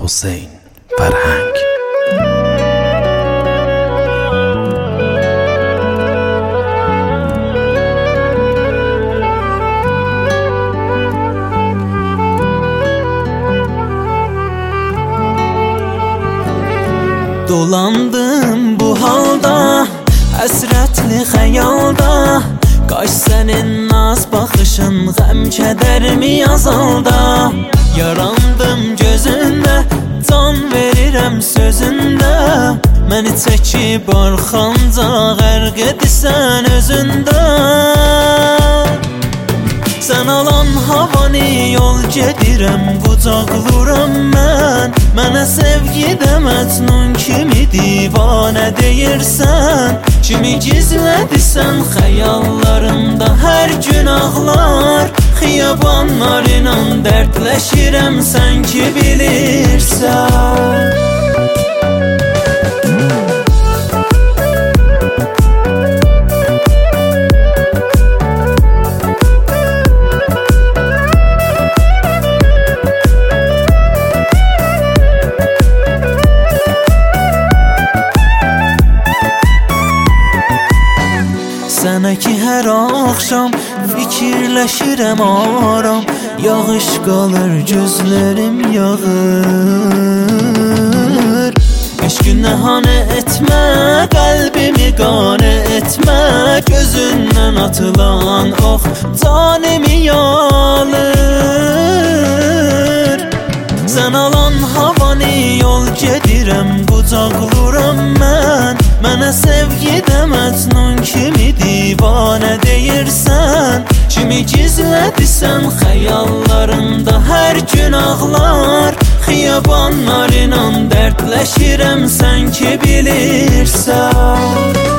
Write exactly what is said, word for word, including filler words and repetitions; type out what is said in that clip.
حسین فرهنگ. Dolandım bu halda, həsrətli xəyalda. Qaş sənin naz baxışın, qəm kədərimi azalda. Yarandım gözündə, can verirəm sözündə. Məni çəkib arxanca, qərq edirsən özündə. Sən alan havanı yol gedirəm, qucaqlıram mən. Mənə sevgidə məcnun kimi divanə deyirsən. Kimi gizlədirsən xəyallarında hər gün ağlar. Xiyabanlarla dərdləşirəm, sən ki bilirsən. Sənə ki hər axşam fikirləşirəm aram. Yağış qalır gözlərim yağır. Eşqin nəhanə etmə, qəlbimi qane etmə. Gözündən atılan ox canimi yalır. Sən alan havanı yol gedirəm, qucaqlıram mən. Mənə sevgidə məcnun kimi divanə deyirsən. Kimi gizlədirsən xəyallarında hər gün ağlar. Xiyabanlarla dərdləşirəm, sən ki bilirsən.